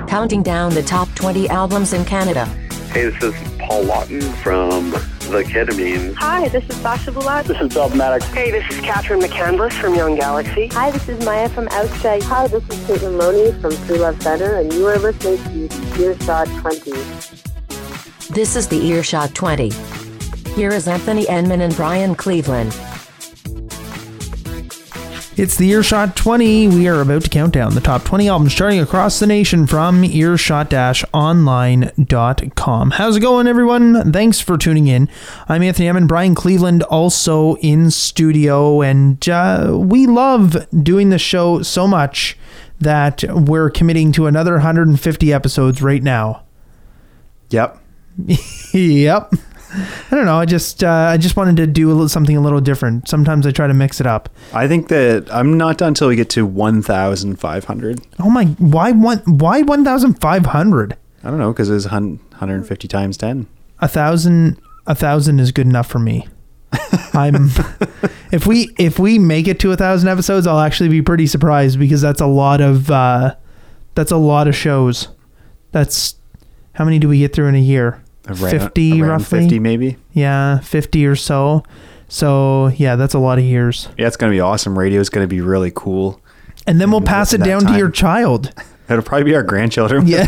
counting down the top 20 albums in Canada. Hey, this is Paul Lawton from The Ketamine. Hi, this is Sasha Bulat. This is Dogmatic. Hey, this is Catherine McCandless from Young Galaxy. Hi, this is Maya from Outside. Hi, this is Caitlin Loney from Free Love Center, and you are listening to Earshot 20. This is the Earshot 20. Here is Anthony Enman and Brian Cleveland. It's the Earshot 20. We are about to count down the top 20 albums charting across the nation from earshot-online.com. How's it going, everyone? Thanks for tuning in. I'm Anthony Enman, Brian Cleveland also in studio, and we love doing the show so much that we're committing to another 150 episodes right now. Yep. Yep. I don't know. I just wanted to do something a little different. Sometimes I try to mix it up. I think that I'm not done until we get to 1,500. Oh my! Why 1,500? I don't know, because it's 150 times 10. 1,000 is good enough for me. If we make it to 1,000 episodes, I'll actually be pretty surprised, because that's a lot of shows. That's how many do we get through in a year? 50 roughly. 50 maybe. Yeah, 50 or so. So yeah, that's a lot of years. Yeah, it's gonna be awesome. Radio is gonna be really cool. And then we'll pass it down to your child. It'll probably be our grandchildren. Yeah.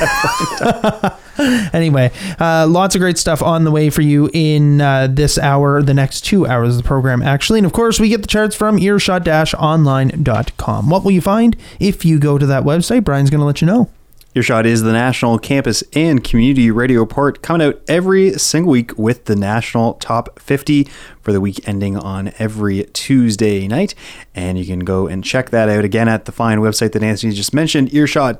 Anyway, lots of great stuff on the way for you in this hour, the next 2 hours of the program, actually. And of course, we get the charts from earshot-online.com. What will you find if you go to that website? Brian's going to let you know. Earshot is the national campus and community radio report coming out every single week with the national top 50 for the week ending on every Tuesday night. And you can go and check that out again at the fine website that Anthony just mentioned,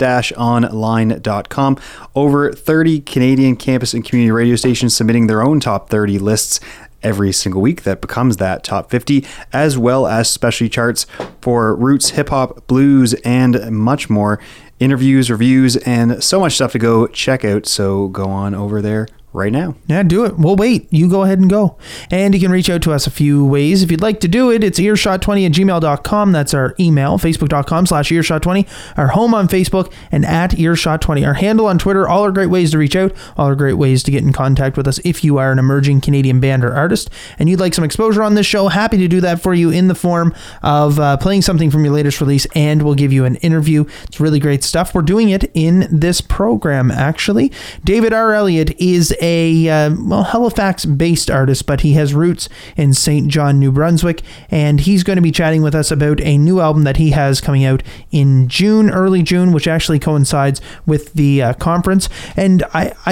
earshot-online.com. Over 30 Canadian campus and community radio stations submitting their own top 30 lists every single week that becomes that top 50, as well as specialty charts for roots, hip hop, blues, and much more. Interviews, reviews, and so much stuff to go check out. So go on over there right now. Yeah, do it. We'll wait. You go ahead and go. And you can reach out to us a few ways. If you'd like to do it, it's earshot20@gmail.com. That's our email, facebook.com/earshot20, our home on Facebook, and at earshot20. Our handle on Twitter. All are great ways to reach out. All are great ways to get in contact with us if you are an emerging Canadian band or artist and you'd like some exposure on this show. Happy to do that for you in the form of playing something from your latest release, and we'll give you an interview. It's really great stuff. We're doing it in this program, actually. David R. Elliott is a Halifax-based artist, but he has roots in St. John, New Brunswick, and he's going to be chatting with us about a new album that he has coming out in June, early June, which actually coincides with the conference. And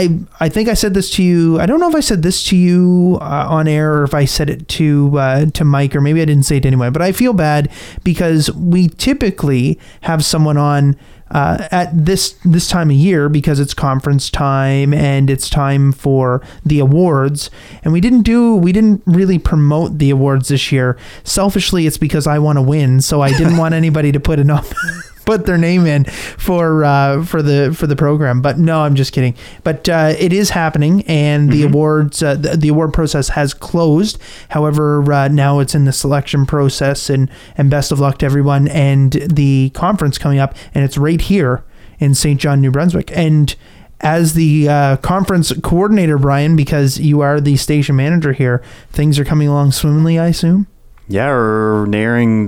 I think I said this to you. I don't know if I said this to you on air or if I said it to Mike, or maybe I didn't say it anyway, but I feel bad because we typically have someone on at this time of year, because it's conference time and it's time for the awards, and we didn't really promote the awards this year. Selfishly, it's because I want to win, so I didn't want anybody to put their name in for the program. But no, I'm just kidding. But it is happening, and the awards, the award process has closed. However, now it's in the selection process, and best of luck to everyone. And the conference coming up, and it's right here in St. John, New Brunswick. And as the conference coordinator, Brian, because you are the station manager here, things are coming along swimmingly, I assume? Yeah, we're nearing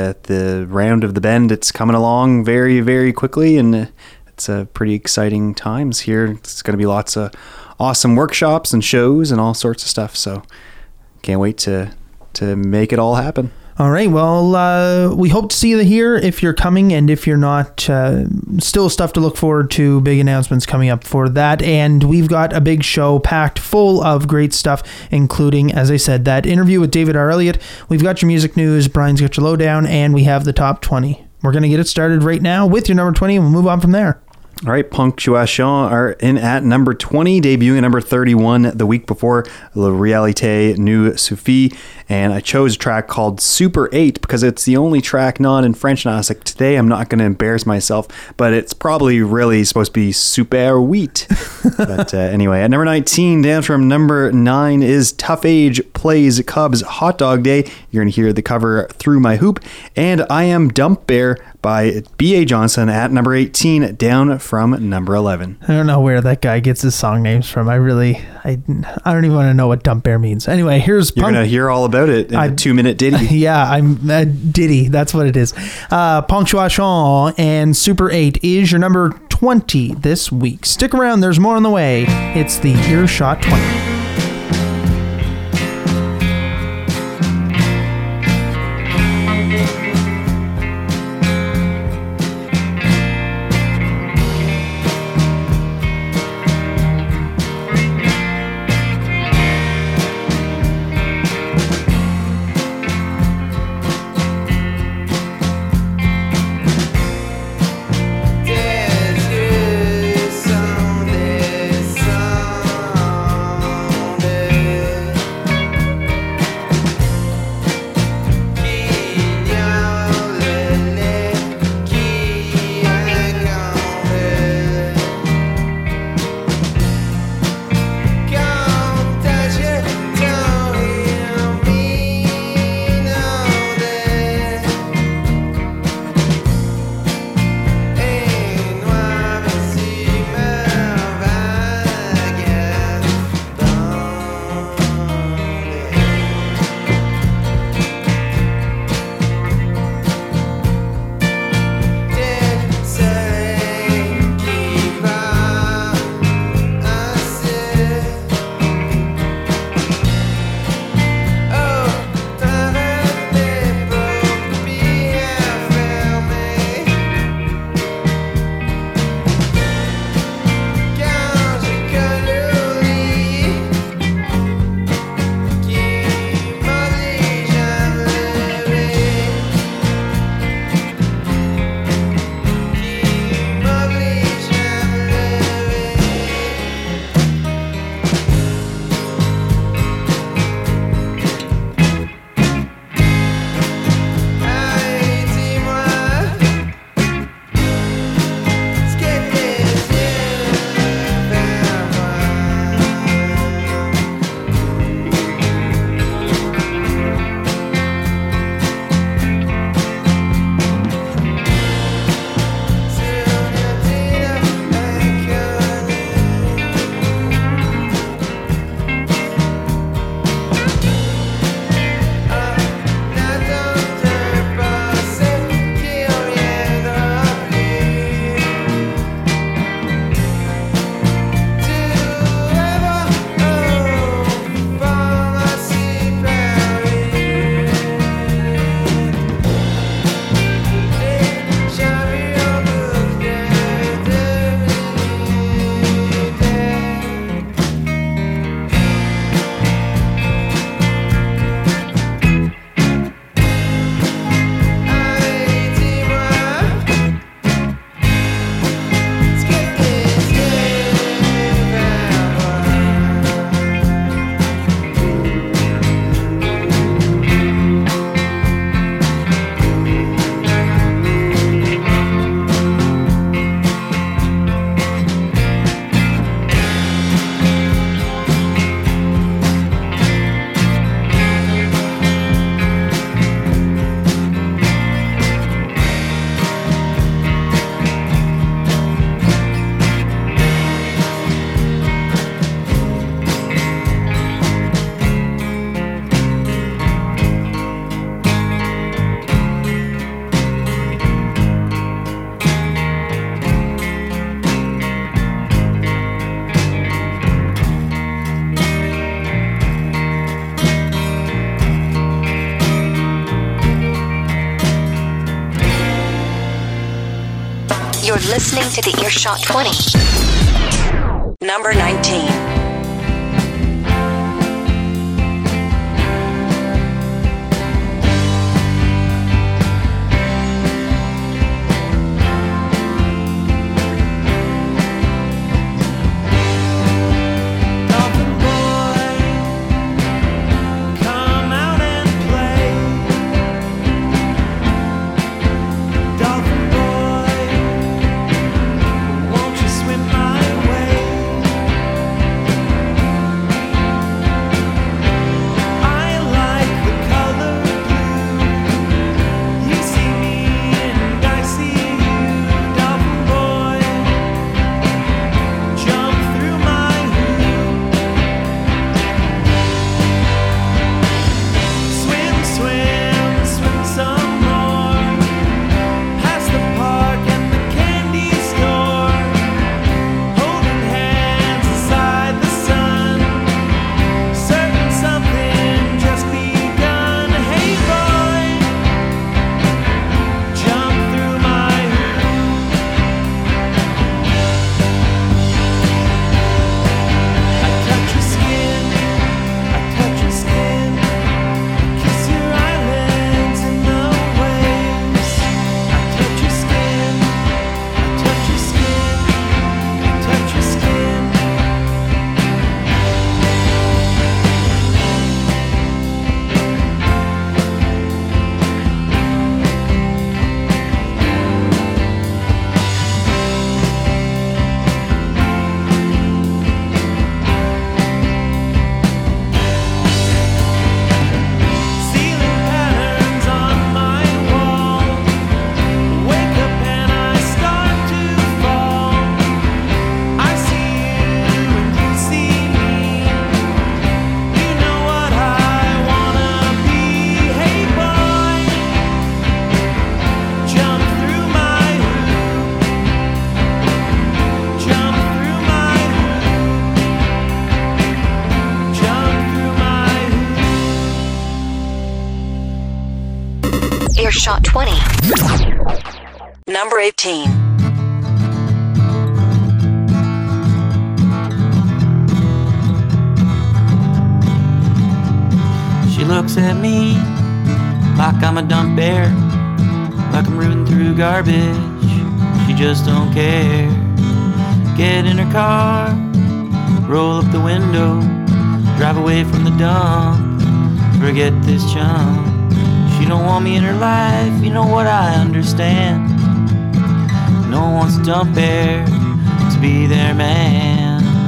the round of the bend. It's coming along very, very quickly, and it's pretty exciting times here. It's going to be lots of awesome workshops and shows and all sorts of stuff. So can't wait to make it all happen. All right. Well, we hope to see you here if you're coming, and if you're not, still stuff to look forward to. Big announcements coming up for that. And we've got a big show packed full of great stuff, including, as I said, that interview with David R. Elliott. We've got your music news. Brian's got your lowdown, and we have the top 20. We're going to get it started right now with your number 20, and we'll move on from there. All right, Ponctuation are in at number 20, debuting at number 31 the week before, La Réalité Nous Suffit. And I chose a track called Super 8 because it's the only track not in French. And I was like, today I'm not going to embarrass myself, but it's probably really supposed to be Super 8. But anyway, at number 19, down from number 9 is Tough Age plays Cubs Hot Dog Day. You're going to hear the cover Through My Hoop. And I Am Dump Bear by B.A. Johnson at number 18, down from number 11. I don't know where that guy gets his song names from. I don't even want to know what Dump Bear means. Anyway, here's You're going to hear all about it in a 2-minute ditty. Yeah, I'm ditty. That's what it is. Ponctuation and Super 8 is your number 20 this week. Stick around. There's more on the way. It's the Earshot 20. You're listening to the Earshot 20. Number 19. Won't you swim my way? Earshot 20. Number 18. She looks at me like I'm a dump bear, like I'm rooting through garbage. She just don't care. Get in her car, roll up the window, drive away from the dump, forget this chump. She don't want me in her life, you know what, I understand. No one wants a dump bear to be their man.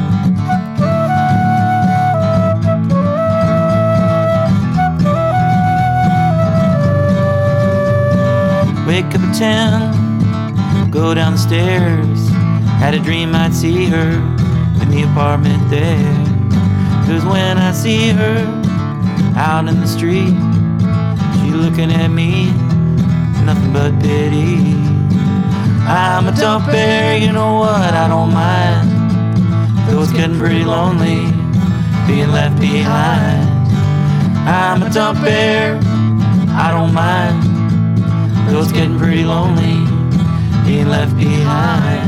Wake up at 10, go down the stairs. Had a dream I'd see her in the apartment there. 'Cause when I see her out in the street, she looking at me, nothing but pity. I'm a dump bear, you know what, I don't mind. Though it's getting pretty lonely, being left behind. I'm a dump bear, I don't mind. Though it's getting pretty lonely, being left behind.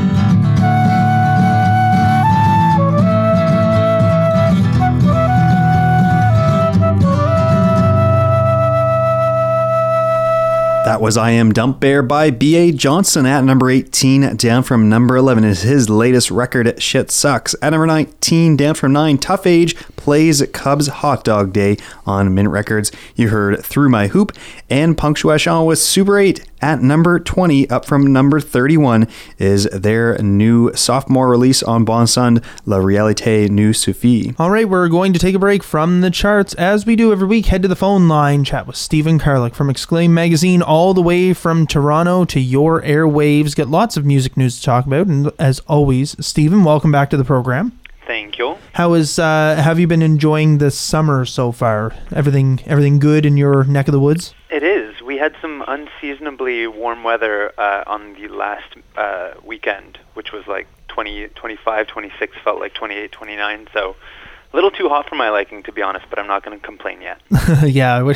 That was I Am Dump Bear by B.A. Johnson at number 18, down from number 11 is his latest record, Shit Sucks. At number 19, down from 9, Tough Age plays Cubs Hot Dog Day on Mint Records. You heard Through My Hoop, and Punctuation with Super 8 at number 20, up from number 31, is their new sophomore release on Bon Son, La Réalité nous suffit. All right, we're going to take a break from the charts. As we do every week, head to the phone line, chat with Stephen Karlik from Exclaim Magazine, all the way from Toronto to your airwaves. Get lots of music news to talk about, and as always, Stephen, welcome back to the program. Thank you. How is have you been enjoying this summer so far? Everything good in your neck of the woods? It is. We had some unseasonably warm weather on the last weekend, which was like 20, 25, 26, felt like 28, 29, so a little too hot for my liking, to be honest, but I'm not going to complain yet. Yeah,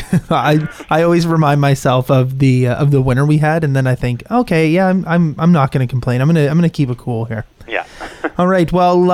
I always remind myself of the winter we had, and then I think, okay, yeah, I'm not going to complain. I'm gonna keep it cool here. Yeah. All right. Well,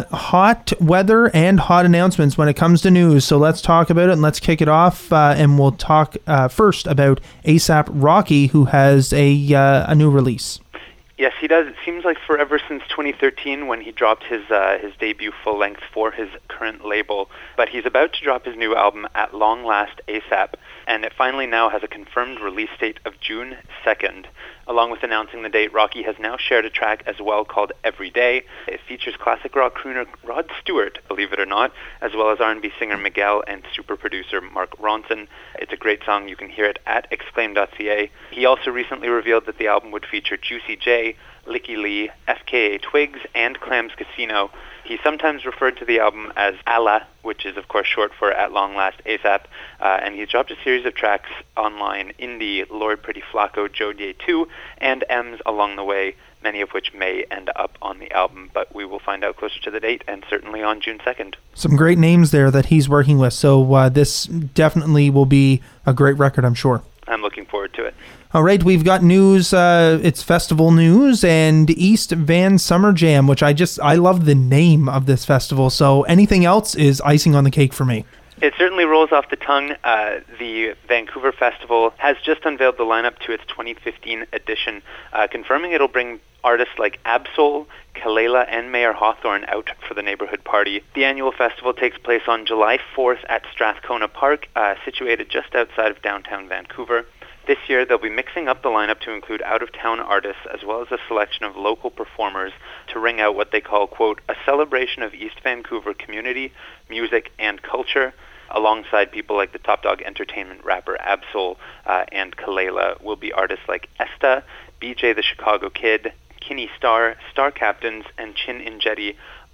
hot weather and hot announcements when it comes to news. So let's talk about it, and let's kick it off. And we'll talk first about A$AP Rocky, who has a new release. Yes, he does. It seems like forever since 2013 when he dropped his debut full-length for his current label. But he's about to drop his new album, At Long Last A$AP, and it finally now has a confirmed release date of June 2nd. Along with announcing the date, Rocky has now shared a track as well called Every Day. It features classic rock crooner Rod Stewart, believe it or not, as well as R&B singer Miguel and super producer Mark Ronson. It's a great song. You can hear it at exclaim.ca. He also recently revealed that the album would feature Juicy J, Licky Lee, FKA Twigs, and Clams Casino. He sometimes referred to the album as ALA, which is of course short for At Long Last A$AP, and he's dropped a series of tracks online, Indie, Lord Pretty Flacco, Joe Day 2, and M's along the way, many of which may end up on the album, but we will find out closer to the date, and certainly on June 2nd. Some great names there that he's working with, so this definitely will be a great record, I'm sure. I'm looking forward to it. All right, we've got news. It's festival news and East Van Summer Jam, which I love the name of this festival. So anything else is icing on the cake for me. It certainly rolls off the tongue. The Vancouver Festival has just unveiled the lineup to its 2015 edition, confirming it'll bring artists like Ab-Soul, Kalela, and Mayor Hawthorne out for the neighborhood party. The annual festival takes place on July 4th at Strathcona Park, situated just outside of downtown Vancouver. This year, they'll be mixing up the lineup to include out-of-town artists as well as a selection of local performers to ring out what they call, quote, a celebration of East Vancouver community, music, and culture. Alongside people like the Top Dog Entertainment rapper Ab-Soul and Kalela will be artists like Esta, BJ the Chicago Kid, Kinney Star, Star Captains, and Chin Injeti,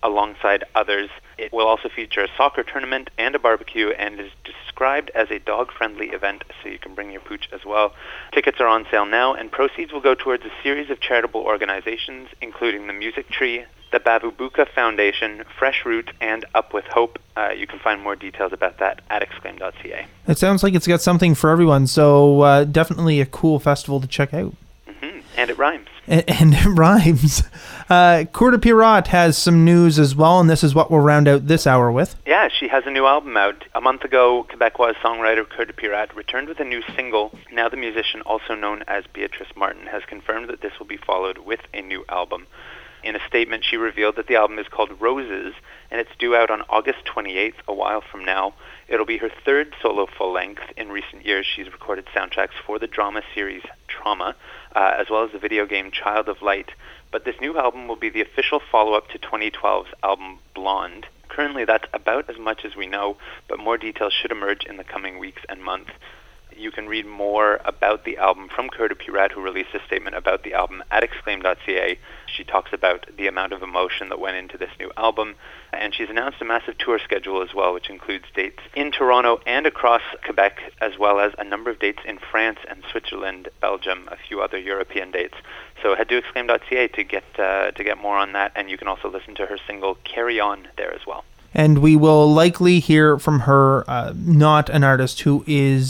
alongside others. It will also feature a soccer tournament and a barbecue and is described as a dog-friendly event, so you can bring your pooch as well. Tickets are on sale now, and proceeds will go towards a series of charitable organizations, including the Music Tree, the Babubuka Foundation, Fresh Root, and Up With Hope. You can find more details about that at exclaim.ca. It sounds like it's got something for everyone, so definitely a cool festival to check out. And it rhymes. And it rhymes. Cour de Pirate has some news as well, and this is what we'll round out this hour with. Yeah, she has a new album out. A month ago, Quebecois songwriter Cour de Pirate returned with a new single. Now the musician, also known as Beatrice Martin, has confirmed that this will be followed with a new album. In a statement, she revealed that the album is called Roses, and it's due out on August 28th, a while from now. It'll be her third solo full-length. In recent years, she's recorded soundtracks for the drama series Trauma, as well as the video game Child of Light. But this new album will be the official follow-up to 2012's album Blonde. Currently, that's about as much as we know, but more details should emerge in the coming weeks and months. You can read more about the album from Cour de Pirate, who released a statement about the album at exclaim.ca. She talks about the amount of emotion that went into this new album, and she's announced a massive tour schedule as well, which includes dates in Toronto and across Quebec, as well as a number of dates in France and Switzerland, Belgium, a few other European dates. So head to exclaim.ca to get more on that, and you can also listen to her single Carry On there as well. And we will likely hear from her, not an artist who is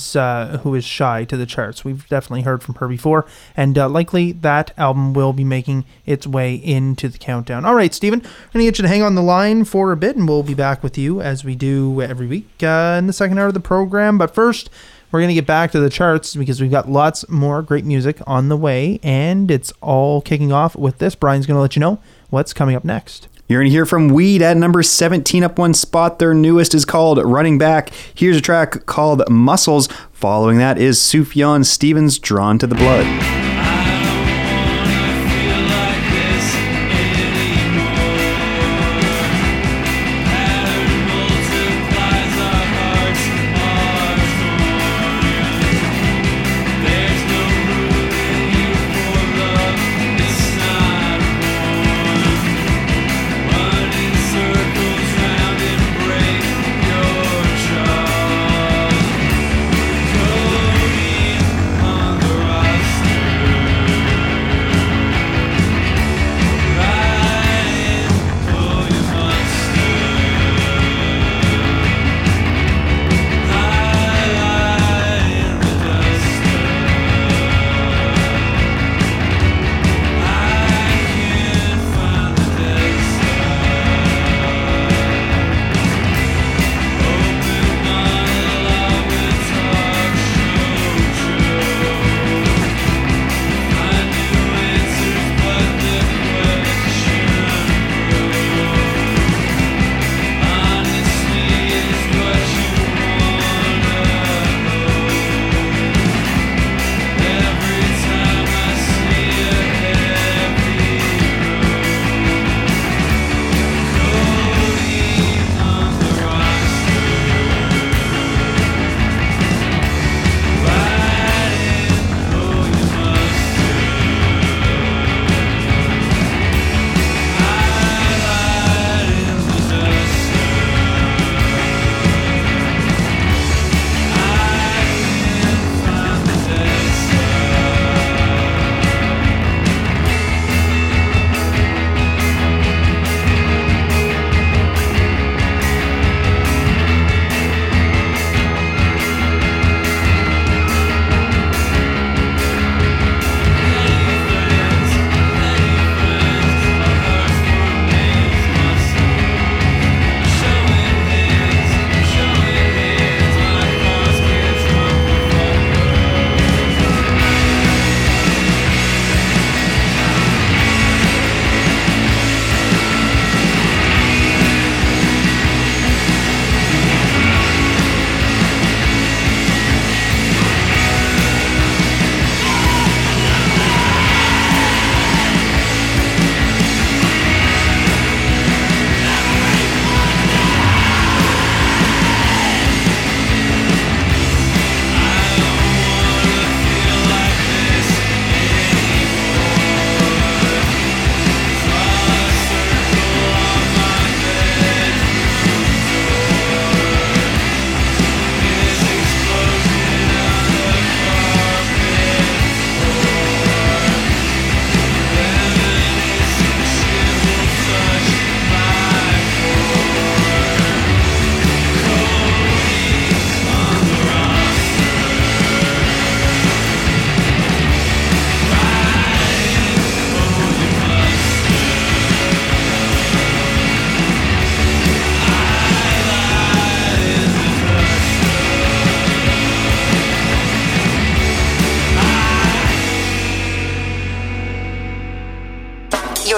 shy to the charts. We've definitely heard from her before, and likely that album will be making its way into the countdown. All right, Stephen, I'm going to get you to hang on the line for a bit, and we'll be back with you as we do every week in the second hour of the program. But first, we're going to get back to the charts because we've got lots more great music on the way, and it's all kicking off with this. Brian's going to let you know what's coming up next. You're going to hear from Weed at number 17, up one spot. Their newest is called Running Back. Here's a track called Muscles. Following that is Sufjan Stevens' Drawn to the Blood. Cody on the roster.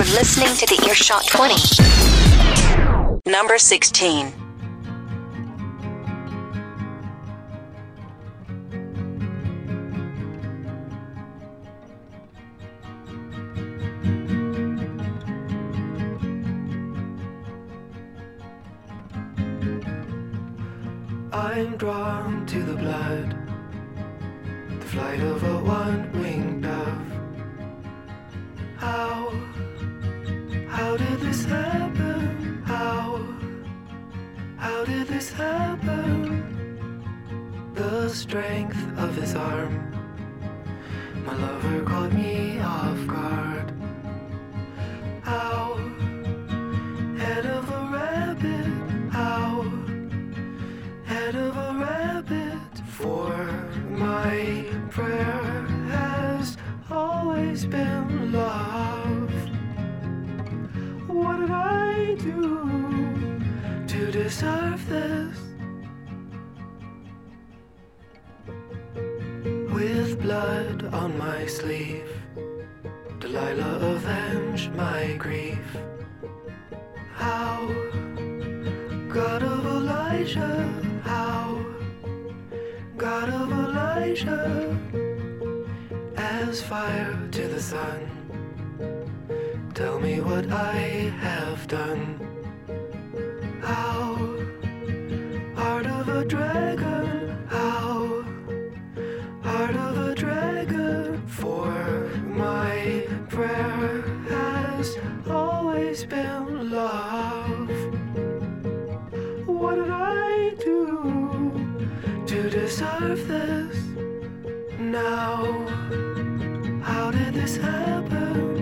listening to the Earshot 20. Number 16. I'm drawn to the blood, the flight of a one-winged dove. How did this happen? How did this happen? The strength of his arm, my lover caught me off guard. How, head of a rabbit, how, head of a rabbit, for my prayer has always been love. What did I do to deserve this? With blood on my sleeve, Delilah avenged my grief. How, God of Elijah, how, God of Elijah, as fire to the sun, tell me what I have done. How, heart of a dragon, how, heart of a dragon, for my prayer has always been love. What did I do to deserve this? Now, how did this happen?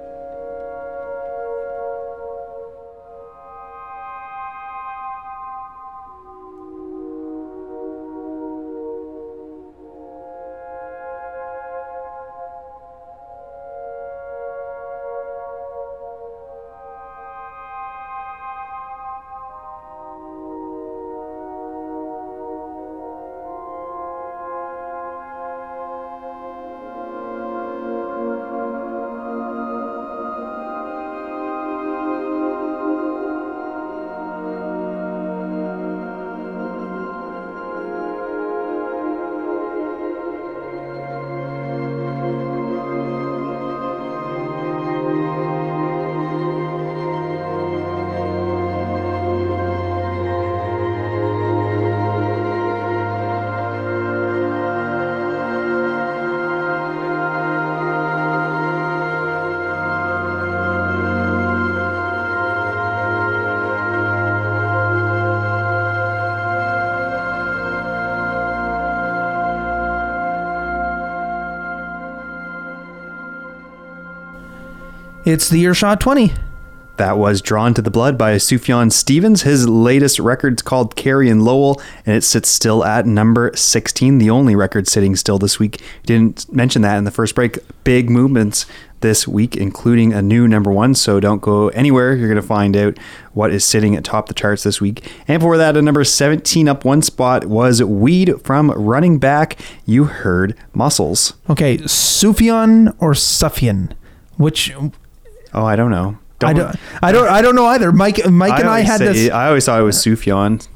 It's the Earshot 20. That was Drawn to the Blood by Sufjan Stevens. His latest record's called Carrie & Lowell, and it sits still at number 16, the only record sitting still this week. Didn't mention that in the first break. Big movements this week, including a new number one, so don't go anywhere. You're going to find out what is sitting atop the charts this week. And for that, at number 17, up one spot, was Weed from Running Back. You heard Muscles. Okay, Sufjan or Sufjan? Which... Oh, I don't know. I don't know either. Mike and I had this. I always thought it was Sufjan.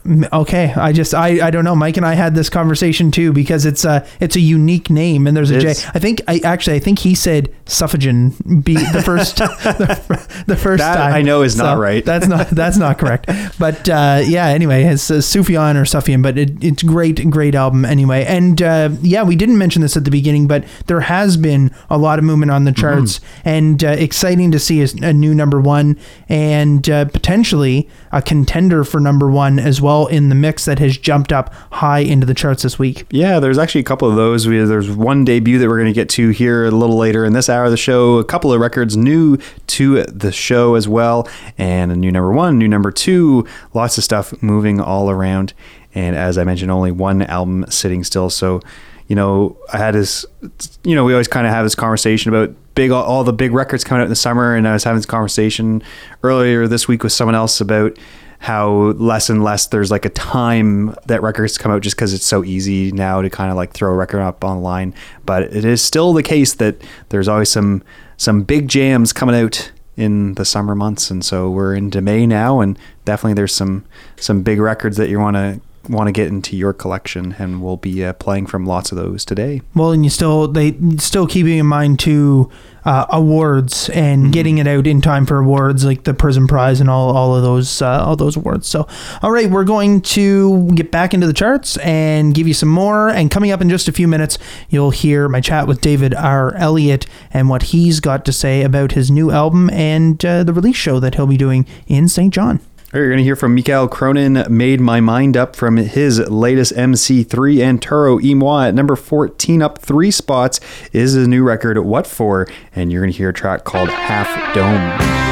Okay, I don't know. Mike and I had this conversation too because it's a unique name and there's a J. I think he said Sufjan be the first the first that time. I know is not right. That's not correct. But yeah, anyway, it's Sufjan or Sufjan, but it's great album anyway. And yeah, we didn't mention this at the beginning, but there has been a lot of movement on the charts and exciting to see a new number one and potentially a contender for number one as well in the mix that has jumped up high into the charts this week. Yeah, there's actually a couple of those. There's one debut that we're going to get to here a little later in this hour of the show. A couple of records new to the show as well. And a new number one, new number two. Lots of stuff moving all around. And as I mentioned, only one album sitting still. So, I had this, we always kind of have this conversation about all the big records coming out in the summer. And I was having this conversation earlier this week with someone else about how less and less there's like a time that records come out just because it's so easy now to kind of like throw a record up online. But it is still the case that there's always some big jams coming out in the summer months. And so we're into May now, and definitely there's some big records that you want to get into your collection, and we'll be playing from lots of those today. Well, and still keeping in mind too awards and getting it out in time for awards like the Prism Prize and all of those awards. So, all right, we're going to get back into the charts and give you some more. And coming up in just a few minutes, you'll hear my chat with David R. Elliott and what he's got to say about his new album and the release show that he'll be doing in St. John. All right, you're going to hear from Mikael Cronin, Made My Mind Up, from his latest MC3, and Toro y Moi at number 14, up 3 spots, is his new record, What For? And you're going to hear a track called Half Dome.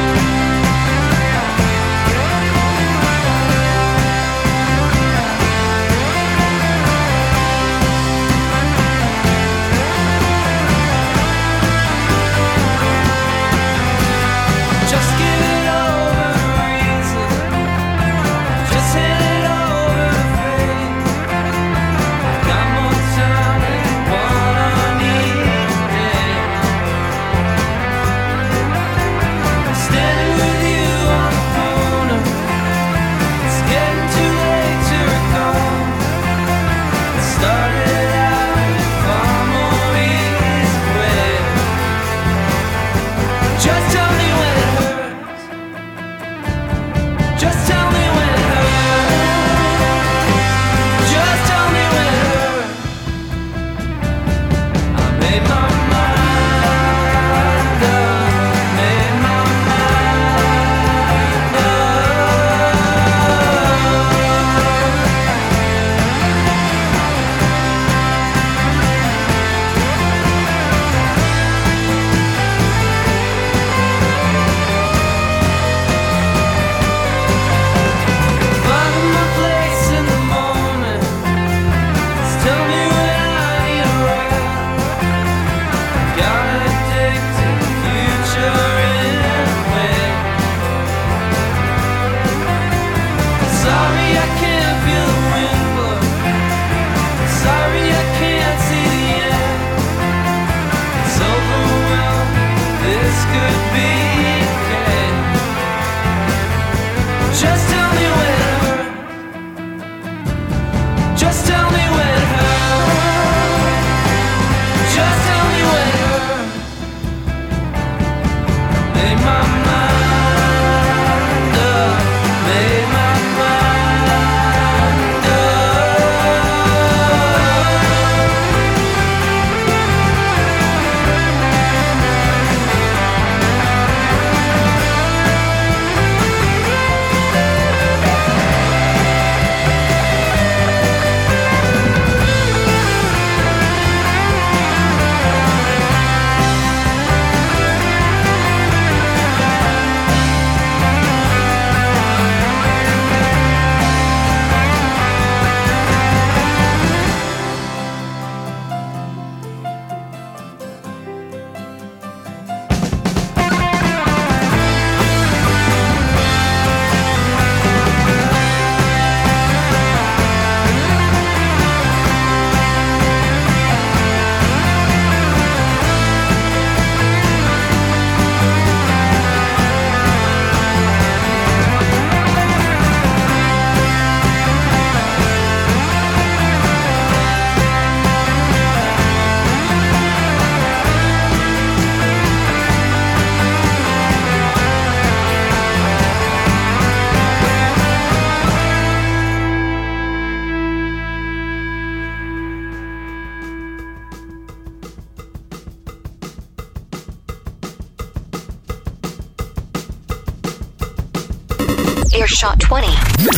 Earshot 20.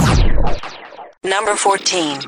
Number 14.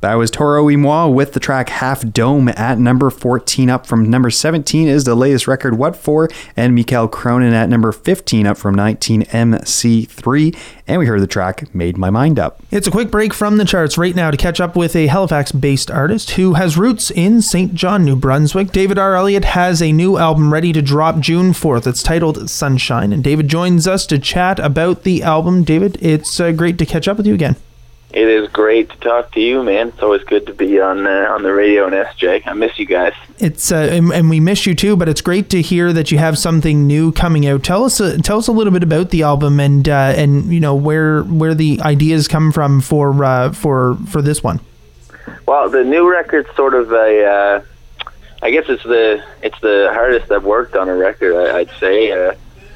That was Toro y Moi with the track Half Dome at number 14. Up from number 17 is the latest record, What For? And Mikael Cronin at number 15, up from 19, MC3. And we heard the track Made My Mind Up. It's a quick break from the charts right now to catch up with a Halifax-based artist who has roots in St. John, New Brunswick. David R. Elliott has a new album ready to drop June 4th. It's titled Sunshine, and David joins us to chat about the album. David, it's great to catch up with you again. It is great to talk to you, man. It's always good to be on the radio and SJ. I miss you guys. It's and we miss you too. But it's great to hear that you have something new coming out. Tell us a little bit about the album and you know where the ideas come from for this one. Well, the new record's sort of a I guess it's the hardest I've worked on a record. I'd say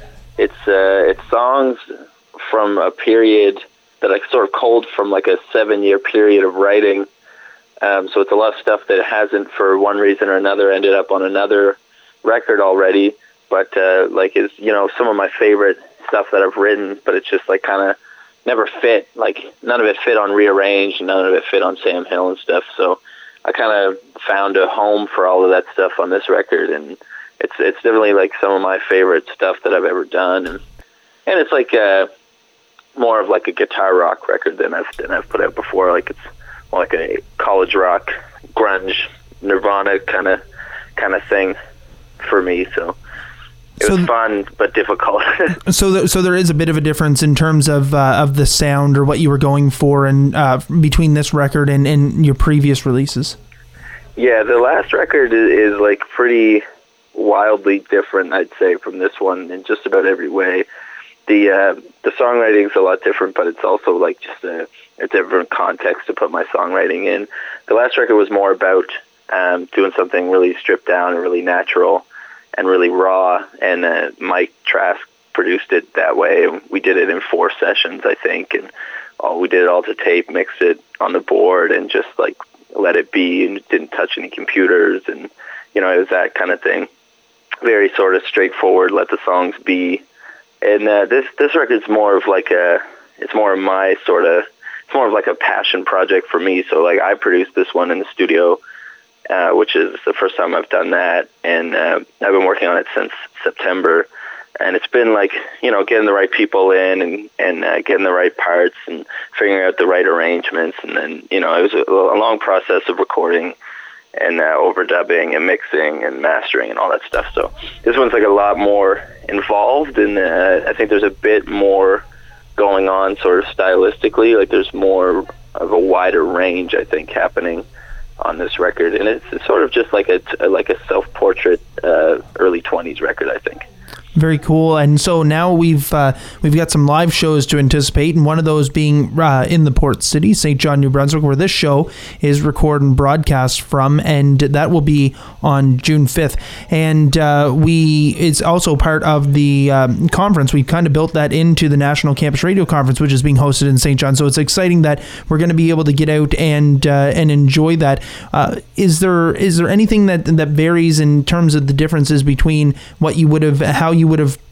it's songs from a period that I sort of culled from like a 7-year period of writing. So it's a lot of stuff that hasn't, for one reason or another, ended up on another record already. But like is, you know, some of my favorite stuff that I've written, but it's just like kind of never fit. Like none of it fit on Rearranged, none of it fit on Sam Hill and stuff. So I kind of found a home for all of that stuff on this record, and it's definitely like some of my favorite stuff that I've ever done. And it's like more of like a guitar rock record than I've put out before. Like it's more like a college rock, grunge, Nirvana kind of thing for me. So it was fun but difficult. So there is a bit of a difference in terms of the sound or what you were going for, and between this record and your previous releases. Yeah, the last record is like pretty wildly different, I'd say, from this one in just about every way. The songwriting's a lot different, but it's also like just a different context to put my songwriting in. The last record was more about doing something really stripped down and really natural and really raw, and Mike Trask produced it that way. We did it in 4 sessions, I think, and we did it all to tape, mixed it on the board, and just like let it be, and didn't touch any computers, and you know, it was that kind of thing. Very sort of straightforward, let the songs be. And this record's more of like it's more of like a passion project for me. So like I produced this one in the studio, which is the first time I've done that, and I've been working on it since September. And it's been like, you know, getting the right people in and getting the right parts and figuring out the right arrangements. And then, you know, it was a long process of recording and overdubbing and mixing and mastering and all that stuff. So this one's like a lot more involved, and I think there's a bit more going on sort of stylistically. Like there's more of a wider range, I think, happening on this record. And it's sort of just like a self-portrait early 20s record, I think. Very cool. And so now we've got some live shows to anticipate, and one of those being in the port city, St. John, New Brunswick, where this show is recorded and broadcast from, and that will be on June 5th. And it's also part of the conference. We've kind of built that into the National Campus Radio Conference, which is being hosted in St. John. So it's exciting that we're going to be able to get out and enjoy that. Is there anything that varies in terms of the differences between what you would have, how you would have,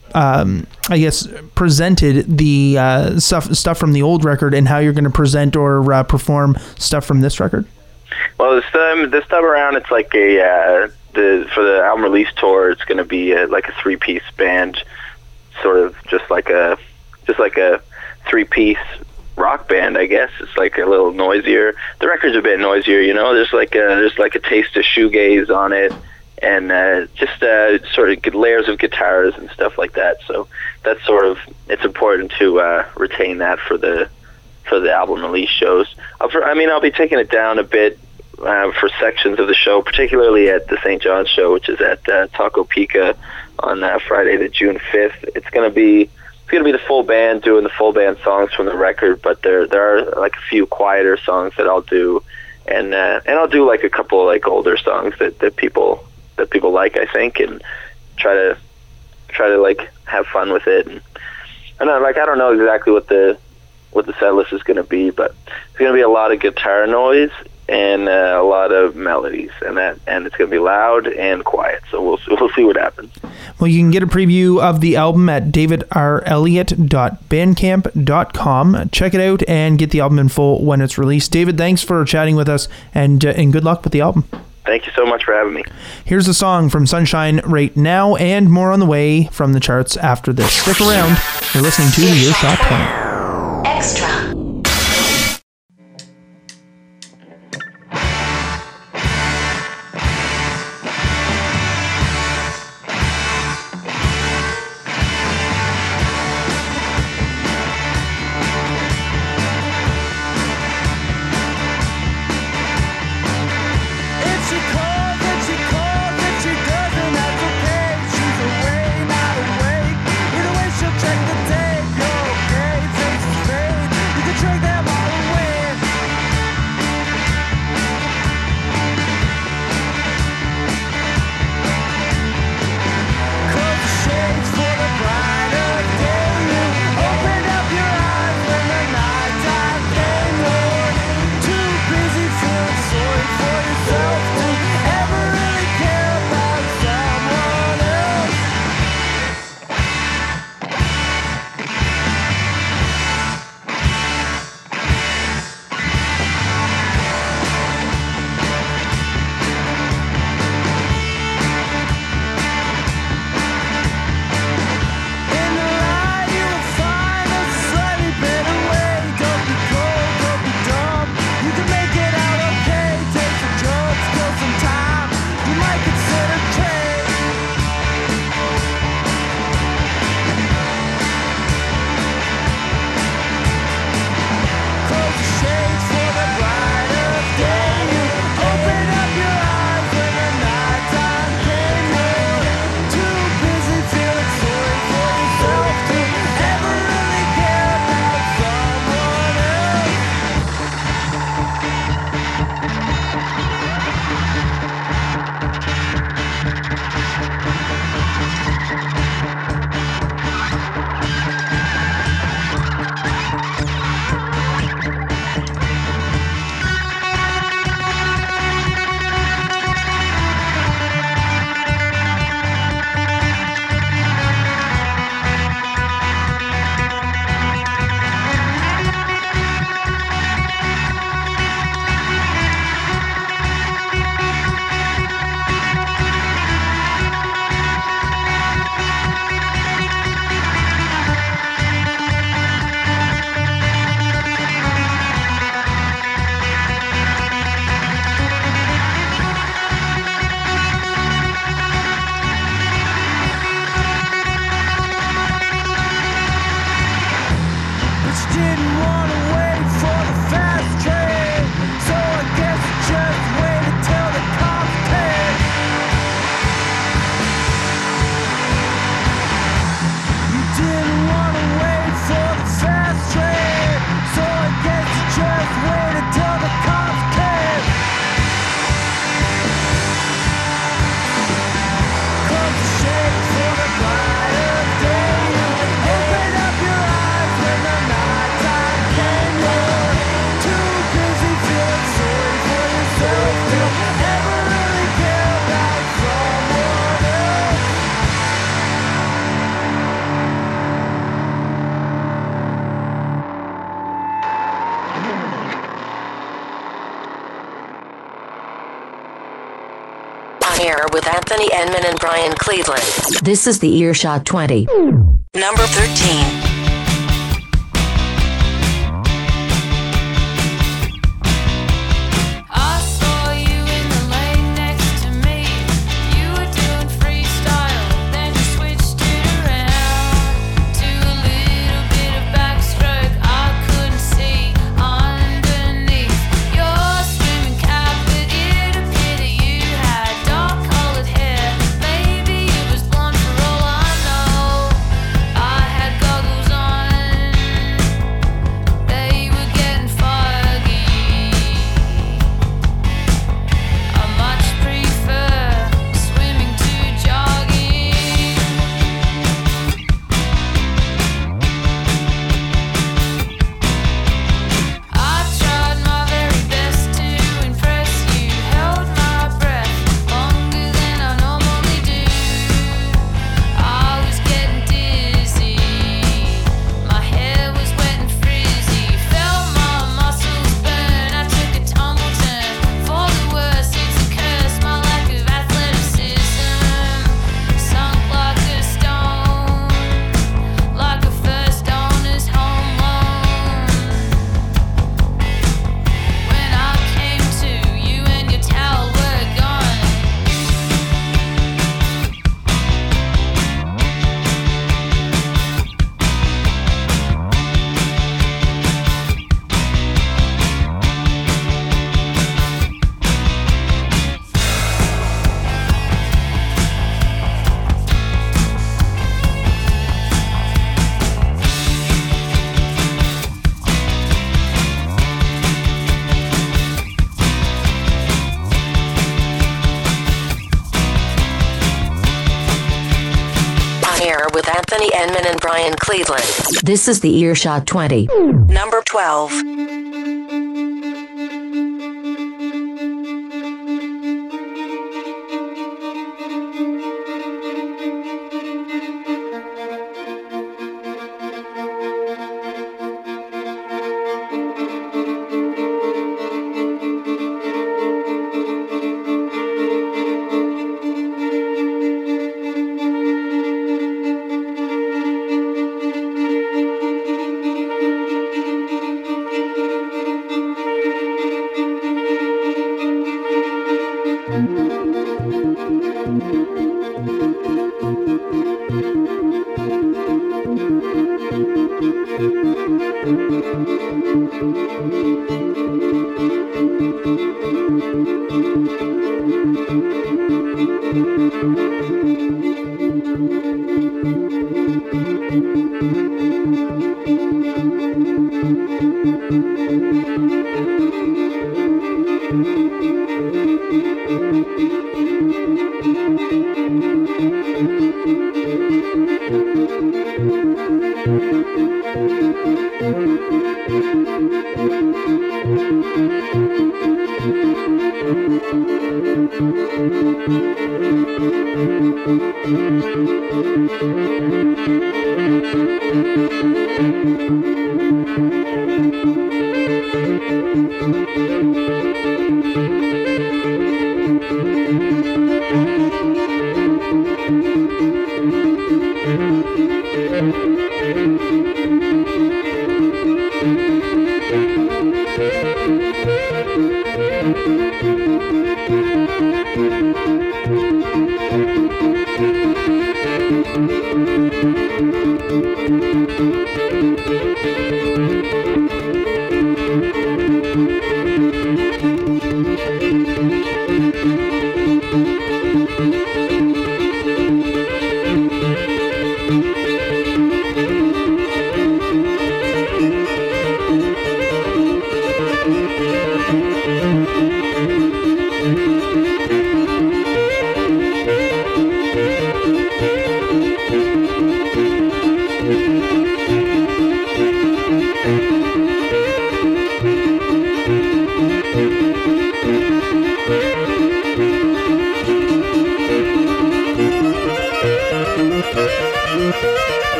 I guess, presented the stuff from the old record, and how you're going to present or perform stuff from this record? Well, this time around, it's like for the album release tour, it's going to be like a 3-piece band, sort of just like a 3-piece rock band, I guess. It's like a little noisier. The record's a bit noisier, you know. There's like a taste of shoegaze on it, and just sort of layers of guitars and stuff like that. So that's sort of, it's important to retain that for the album release shows. I'll be taking it down a bit for sections of the show, particularly at the St. John's show, which is at Taco Pica on Friday, the June 5th. It's gonna be the full band doing the full band songs from the record, but there are like a few quieter songs that I'll do, and I'll do like a couple of like older songs that people like, I think, and try to like have fun with it. And I don't know exactly what the set list is going to be, but it's going to be a lot of guitar noise and a lot of melodies, and it's going to be loud and quiet. So we'll see what happens. Well, you can get a preview of the album at davidelliott.bandcamp.com. Check it out and get the album in full when it's released. David, thanks for chatting with us, and good luck with the album. Thank you so much for having me. Here's a song from Sunshine right now, and more on the way from the charts after this. Stick around. You're listening to the Earshot 20. Extra. Air with Anthony Enman and Brian Cleveland. This is the Earshot 20. Number 13. Goggles Anthony Enman and Brian Cleveland. This is the Earshot 20. Number 12.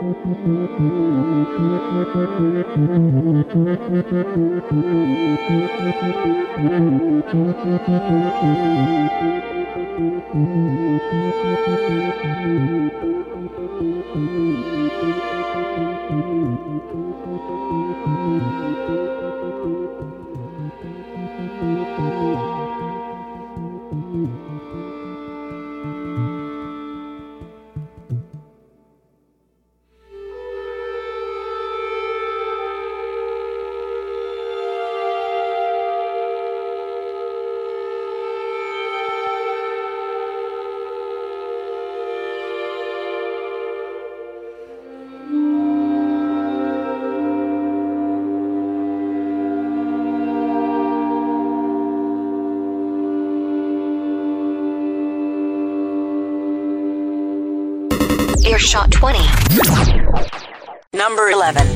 Earshot 20. Number 11.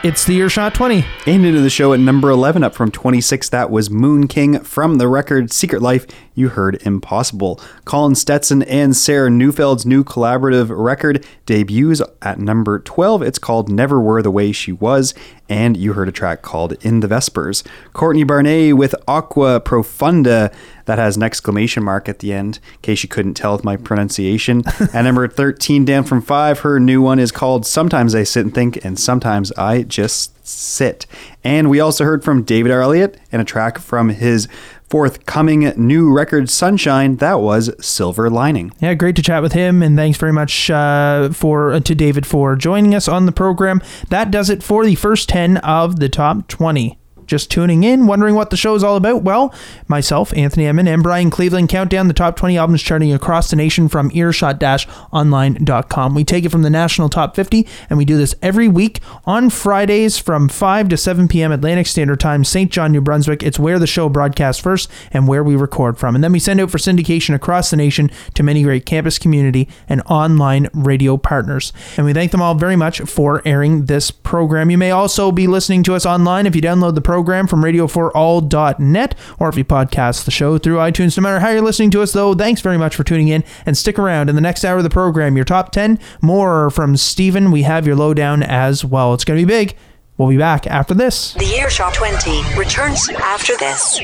It's the Earshot 20. And into the show at number 11, up from 26, that was Moon King. From the record Secret Life, you heard Impossible. Colin Stetson and Sarah Neufeld's new collaborative record debuts at number 12. It's called Never Were the Way She Was, and you heard a track called In the Vespers. Courtney Barnett with Aqua Profunda, that has an exclamation mark at the end, in case you couldn't tell with my pronunciation. At number 13, down from 5, her new one is called Sometimes I Sit and Think, and Sometimes I Just Sit. And we also heard from David R. Elliott and a track from his forthcoming new record Sunshine. That was Silver Lining. Yeah, great to chat with him, and thanks very much to David for joining us on the program. That does it for the first 10 of the top 20. Just tuning in, wondering what the show is all about? Well, myself, Anthony Emmon, and Brian Cleveland count down the top 20 albums charting across the nation from earshot-online.com. We take it from the national top 50, and we do this every week on Fridays from 5 to 7 p.m. Atlantic Standard Time, St. John, New Brunswick. It's where the show broadcasts first and where we record from. And then we send out for syndication across the nation to many great campus, community, and online radio partners. And we thank them all very much for airing this program. You may also be listening to us online if you download the program from radio4all.net, or if you podcast the show through iTunes. No matter how you're listening to us, though, thanks very much for tuning in, and stick around. In the next hour of the program, your top 10, more from Steven. We have your lowdown as well. It's going to be big. We'll be back after this. The Earshot 20 returns after this.